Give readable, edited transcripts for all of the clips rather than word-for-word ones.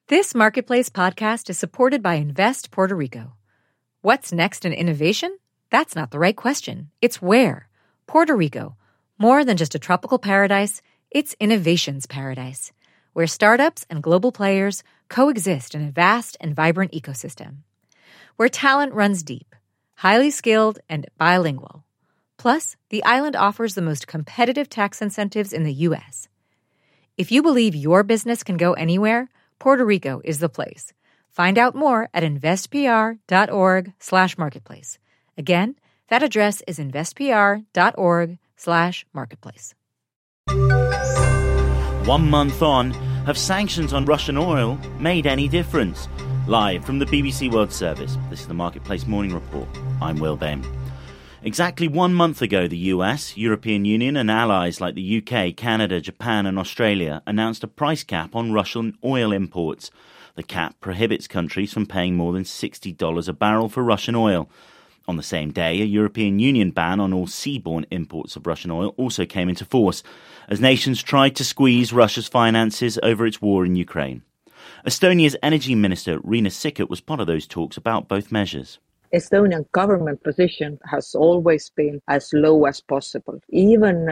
This Marketplace podcast is supported by Invest Puerto Rico. What's next in innovation? That's not the right question. It's where. Puerto Rico. More than just a tropical paradise, it's innovation's paradise, where startups and global players coexist in a vast and vibrant ecosystem. Where talent runs deep, highly skilled, and bilingual. Plus, the island offers the most competitive tax incentives in the U.S. If you believe your business can go anywhere, Puerto Rico is the place. Find out more at investpr.org/marketplace. Again, that address is investpr.org/marketplace. 1 month on, have sanctions on Russian oil made any difference? Live from the BBC World Service, this is the Marketplace Morning Report. I'm Will Bain. Exactly 1 month ago, the US, European Union and allies like the UK, Canada, Japan and Australia announced a price cap on Russian oil imports. The cap prohibits countries from paying more than $60 a barrel for Russian oil. On the same day, a European Union ban on all seaborne imports of Russian oil also came into force, as nations tried to squeeze Russia's finances over its war in Ukraine. Estonia's Energy Minister Riina Sikkut was part of those talks about both measures. Estonian government position has always been as low as possible. Even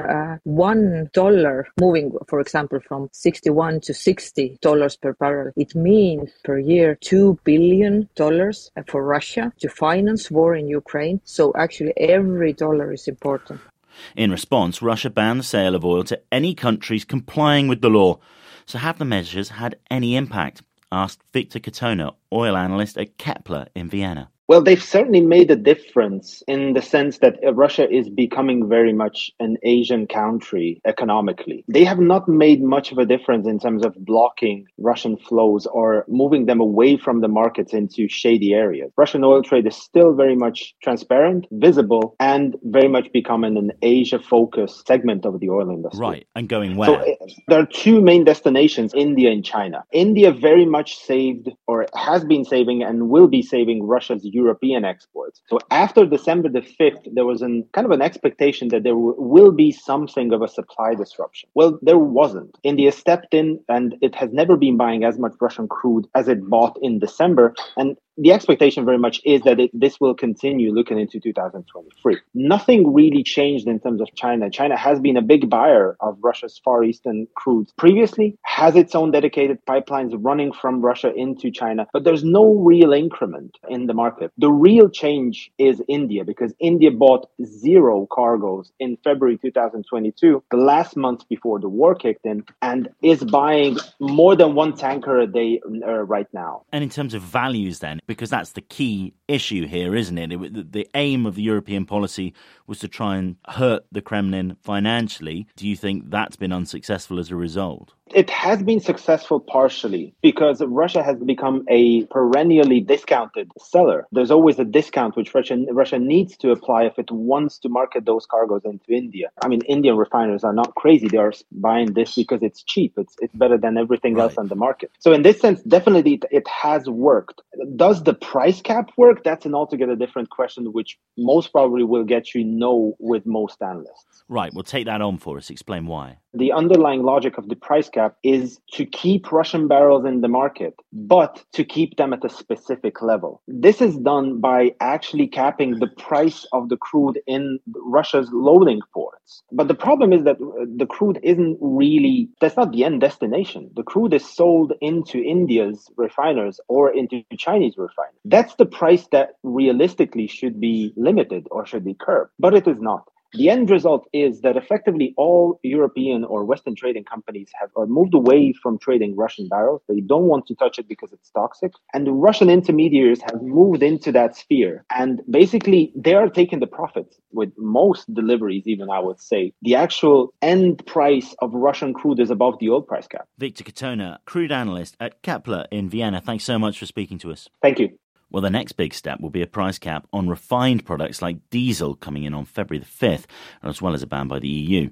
$1 moving, for example, from $61 to $60 per barrel, it means per year $2 billion for Russia to finance war in Ukraine. So actually every dollar is important. In response, Russia banned the sale of oil to any countries complying with the law. So have the measures had any impact? Asked Victor Katona, oil analyst at Kepler in Vienna. Well, they've certainly made a difference in the sense that Russia is becoming very much an Asian country economically. They have not made much of a difference in terms of blocking Russian flows or moving them away from the markets into shady areas. Russian oil trade is still very much transparent, visible, and very much becoming an Asia-focused segment of the oil industry. Right, and going where? So there are two main destinations, India and China. India very much saved or has been saving and will be saving Russia's European exports. So after December the 5th, there was an expectation that there will be something of a supply disruption. Well, there wasn't. India stepped in and it has never been buying as much Russian crude as it bought in December. And the expectation very much is that this will continue looking into 2023. Nothing really changed in terms of China. China has been a big buyer of Russia's Far Eastern crudes previously, has its own dedicated pipelines running from Russia into China, but there's no real increment in the market. The real change is India, because India bought 0 cargoes in February 2022, the last month before the war kicked in, and is buying more than 1 tanker a day right now. And in terms of values then, because that's the key issue here, isn't it? The aim of the European policy was to try and hurt the Kremlin financially. Do you think that's been unsuccessful as a result? It has been successful partially because Russia has become a perennially discounted seller. There's always a discount which Russia needs to apply if it wants to market those cargoes into India. I mean, Indian refiners are not crazy. They are buying this because it's cheap. It's better than everything else on the market. So in this sense, definitely it has worked. Does the price cap work? That's an altogether different question, which most probably will get you no with most analysts. Right. Well, take that on for us. Explain why. The underlying logic of the price cap is to keep Russian barrels in the market, but to keep them at a specific level. This is done by actually capping the price of the crude in Russia's loading ports. But the problem is that the crude isn't really, that's not the end destination. The crude is sold into India's refiners or into Chinese refiners. That's the price that realistically should be limited or should be curbed, but it is not. The end result is that effectively all European or Western trading companies have moved away from trading Russian barrels. They don't want to touch it because it's toxic. And the Russian intermediaries have moved into that sphere. And basically, they are taking the profits with most deliveries, even I would say. The actual end price of Russian crude is above the oil price cap. Victor Katona, crude analyst at Kepler in Vienna. Thanks so much for speaking to us. Thank you. Well, the next big step will be a price cap on refined products like diesel coming in on February the 5th, as well as a ban by the EU.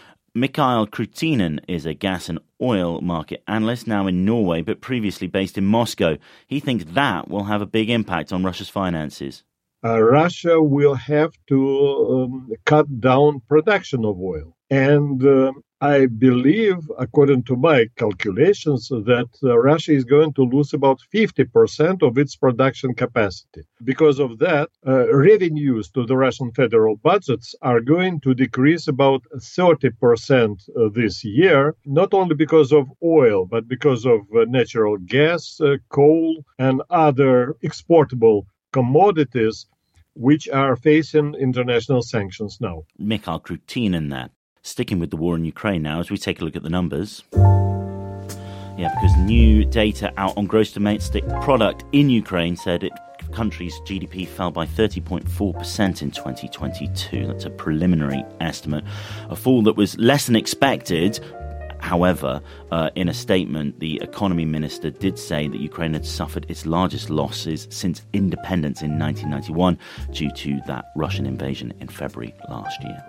Mikael Krutinen is a gas and oil market analyst now in Norway, but previously based in Moscow. He thinks that will have a big impact on Russia's finances. Russia will have to cut down production of oil. And I believe, according to my calculations, that Russia is going to lose about 50% of its production capacity. Because of that, revenues to the Russian federal budgets are going to decrease about 30% this year, not only because of oil, but because of natural gas, coal, and other exportable commodities which are facing international sanctions now. Mikhail Krutinin there. Sticking with the war in Ukraine now, as we take a look at the numbers. Yeah, because new data out on gross domestic product in Ukraine said the country's GDP fell by 30.4% in 2022. That's a preliminary estimate, a fall that was less than expected. However, in a statement, the economy minister did say that Ukraine had suffered its largest losses since independence in 1991 due to that Russian invasion in February last year.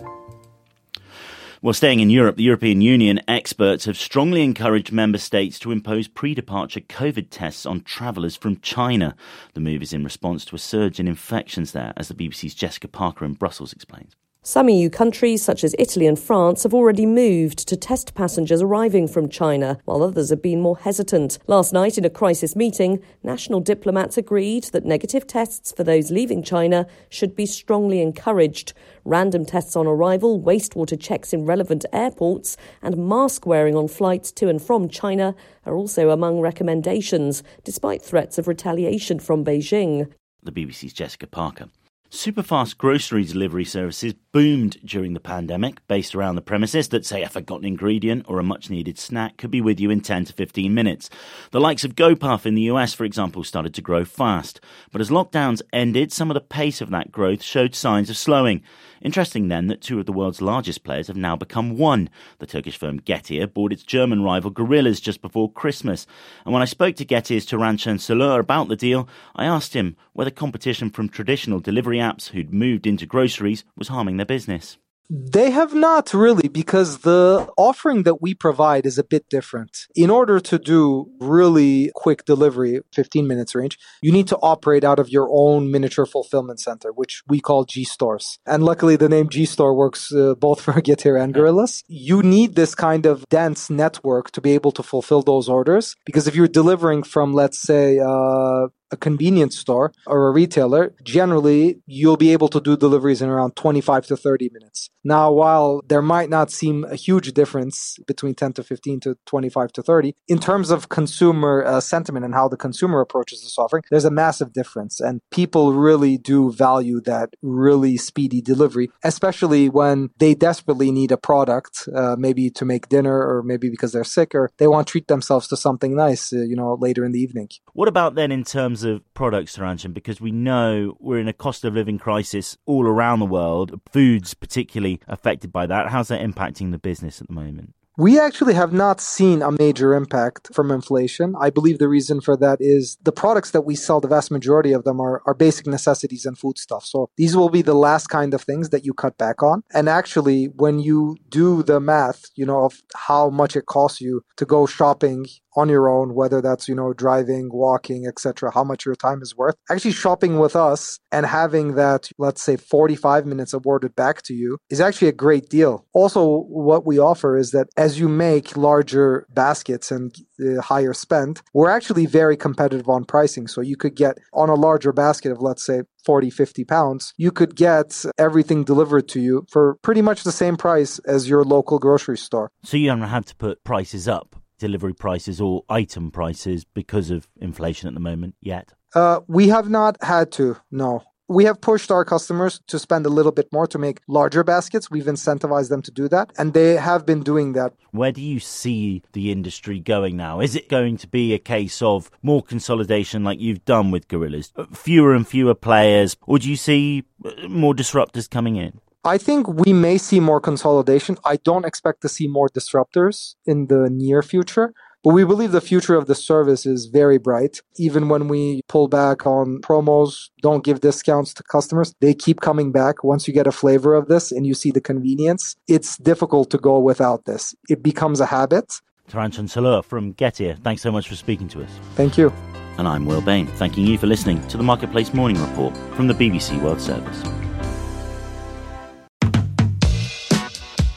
Well, staying in Europe, the European Union experts have strongly encouraged member states to impose pre-departure COVID tests on travellers from China. The move is in response to a surge in infections there, as the BBC's Jessica Parker in Brussels explains. Some EU countries, such as Italy and France, have already moved to test passengers arriving from China, while others have been more hesitant. Last night, in a crisis meeting, national diplomats agreed that negative tests for those leaving China should be strongly encouraged. Random tests on arrival, wastewater checks in relevant airports, and mask wearing on flights to and from China are also among recommendations, despite threats of retaliation from Beijing. The BBC's Jessica Parker. Superfast grocery delivery services boomed during the pandemic, based around the premises that, say, a forgotten ingredient or a much-needed snack could be with you in 10 to 15 minutes. The likes of GoPuff in the US, for example, started to grow fast. But as lockdowns ended, some of the pace of that growth showed signs of slowing. Interesting, then, that two of the world's largest players have now become one. The Turkish firm Getir bought its German rival Gorillas just before Christmas. And when I spoke to Getir's Turan Şensolar about the deal, I asked him whether competition from traditional delivery apps who'd moved into groceries was harming their business. They have not really, because the offering that we provide is a bit different. In order to do really quick delivery, 15 minutes range, you need to operate out of your own miniature fulfillment center, which we call G-Stores. And luckily, the name G-Store works both for Getir and Gorillas. You need this kind of dense network to be able to fulfill those orders, because if you're delivering from, let's say, a convenience store or a retailer, generally you'll be able to do deliveries in around 25 to 30 minutes. Now, while there might not seem a huge difference between 10 to 15 to 25 to 30, in terms of consumer sentiment and how the consumer approaches this offering, there's a massive difference. And people really do value that really speedy delivery, especially when they desperately need a product, maybe to make dinner or maybe because they're sick or they want to treat themselves to something nice, later in the evening. What about then in terms of products, Turan? Because we know we're in a cost of living crisis all around the world, foods particularly affected by that. How's that impacting the business at the moment? We actually have not seen a major impact from inflation. I believe the reason for that is the products that we sell, the vast majority of them are basic necessities and foodstuffs. So these will be the last kind of things that you cut back on. And actually, when you do the math, of how much it costs you to go shopping on your own, whether that's, driving, walking, etc., how much your time is worth. Actually shopping with us and having that, let's say, 45 minutes awarded back to you is actually a great deal. Also, what we offer is that as you make larger baskets and higher spend, we're actually very competitive on pricing. So you could get on a larger basket of, let's say, 40, 50 pounds, you could get everything delivered to you for pretty much the same price as your local grocery store. So you haven't had to put prices up, delivery prices or item prices, because of inflation at the moment yet? We have not had to, no. We have pushed our customers to spend a little bit more to make larger baskets. We've incentivized them to do that, and they have been doing that. Where do you see the industry going now? Is it going to be a case of more consolidation like you've done with Gorillas? Fewer and fewer players? Or do you see more disruptors coming in? I think we may see more consolidation. I don't expect to see more disruptors in the near future. But we believe the future of the service is very bright. Even when we pull back on promos, don't give discounts to customers, they keep coming back. Once you get a flavor of this and you see the convenience, it's difficult to go without this. It becomes a habit. Turan Şensolar from Getir, thanks so much for speaking to us. Thank you. And I'm Will Bain, thanking you for listening to the Marketplace Morning Report from the BBC World Service.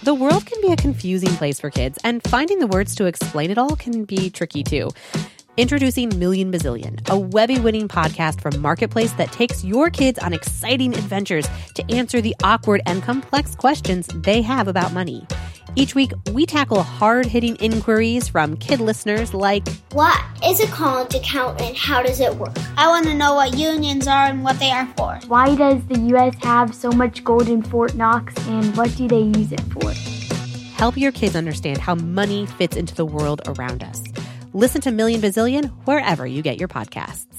The world can be a confusing place for kids, and finding the words to explain it all can be tricky too. Introducing Million Bazillion, a Webby-winning podcast from Marketplace that takes your kids on exciting adventures to answer the awkward and complex questions they have about money. Each week, we tackle hard-hitting inquiries from kid listeners like, what is a college account and how does it work? I want to know what unions are and what they are for. Why does the U.S. have so much gold in Fort Knox and what do they use it for? Help your kids understand how money fits into the world around us. Listen to Million Bazillion wherever you get your podcasts.